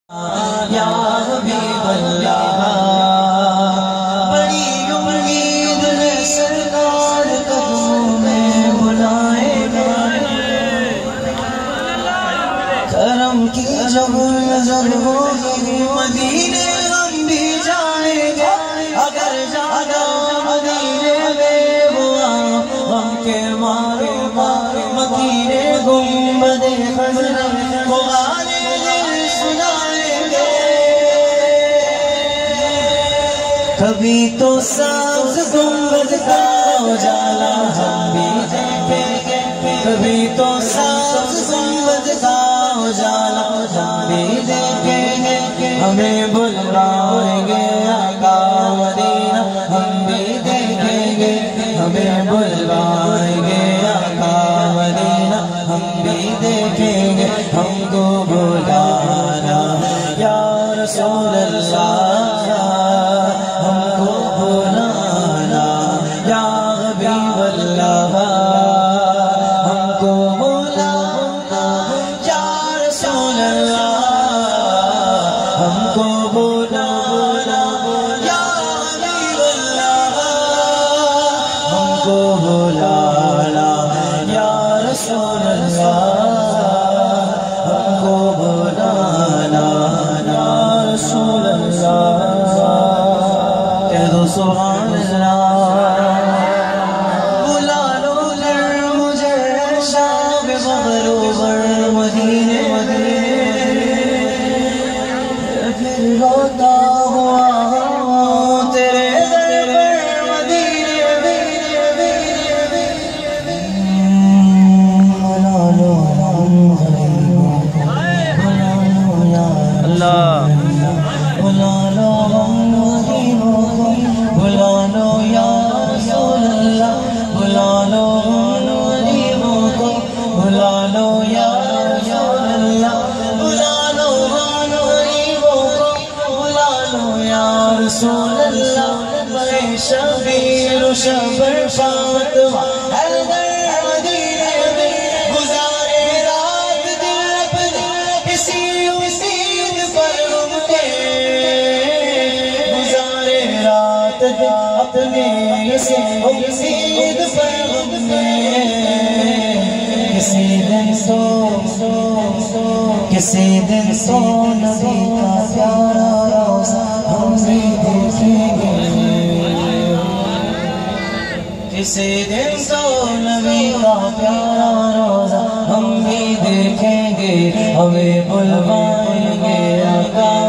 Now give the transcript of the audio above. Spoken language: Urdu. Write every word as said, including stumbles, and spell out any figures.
یا حبیب اللہ بڑی امید ہے سرکار قدموں میں بلائے گئے کرم کی جب نظر ہوگی مدینے ہم بھی جائیں گے اگر جانا مدینے میں ہوا ہم کے مارے مارے مکینے گنبد خضرا کو آنے سنائیں گے کبھی تو سبز گنبد کا اجالا ہم بھی دیکھیں گے کبھی تو سبز گنبد کا اجالا ہم بھی دیکھیں گے ہمیں بلوائیں گے آقا مدینہ ہم بھی دیکھیں گے ہمیں بلوائیں گے آقا مدینہ ہم بھی دیکھیں گے ہم کو بلانا یا رسول اللہ ہم کو بلانا یا حبیب اللہ ہم کو بلانا یا رسول اللہ ہم کو بلانا یا حبیب اللہ ہم کو بلانا یا رسول اللہ ہم کو بلانا یا رسول اللہ کہہ دو سبحان اللہ بلا لو گر مجھے شام مغرور مدینے پھر روتا ہوا تیرے در پر مدینے بلا لو اللہ بلا لو ہم غریبوں کو بلا لو یا رسول اللہ بلا لو ہم غریبوں کو بلا لو یا رسول اللہ بلا لو ہم غریبوں کو بلا لو یا رسول اللہ بڑے شبیر و شبر فاطمہ حیدر مدینے میں گزارے رات دل اپنے اسی امید پر ہم کے گزارے رات دل اپنے اسی امید پر ہم کے کسی دن سو کسی دن سو نبی کا پیارا روزہ ہم بھی دیکھیں گے کسی دن سو نبی کا پیارا روزہ ہم بھی دیکھیں گے ہمیں بلوائیں گے آقا